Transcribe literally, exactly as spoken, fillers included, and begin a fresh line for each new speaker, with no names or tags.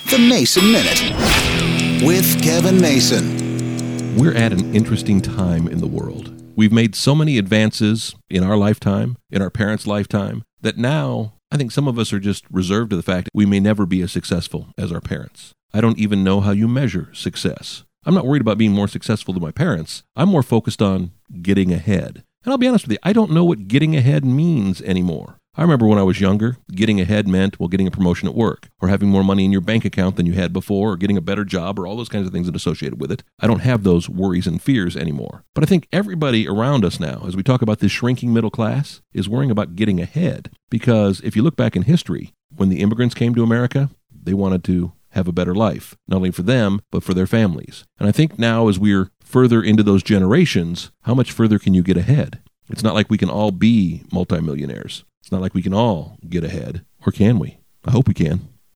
The Mason Minute with Kevin Mason.
We're at an interesting time in the world. We've made so many advances in our lifetime, in our parents' lifetime, that now I think some of us are just reserved to the fact that we may never be as successful as our parents. I don't even know how you measure success. I'm not worried about being more successful than my parents. I'm more focused on getting ahead. And I'll be honest with you, I don't know what getting ahead means anymore. I remember when I was younger, getting ahead meant, well, getting a promotion at work, or having more money in your bank account than you had before, or getting a better job, or all those kinds of things that are associated with it. I don't have those worries and fears anymore. But I think everybody around us now, as we talk about this shrinking middle class, is worrying about getting ahead. Because if you look back in history, when the immigrants came to America, they wanted to have a better life, not only for them, but for their families. And I think now as we're further into those generations, how much further can you get ahead? It's not like we can all be multimillionaires. It's not like we can all get ahead. Or can we? I hope we can.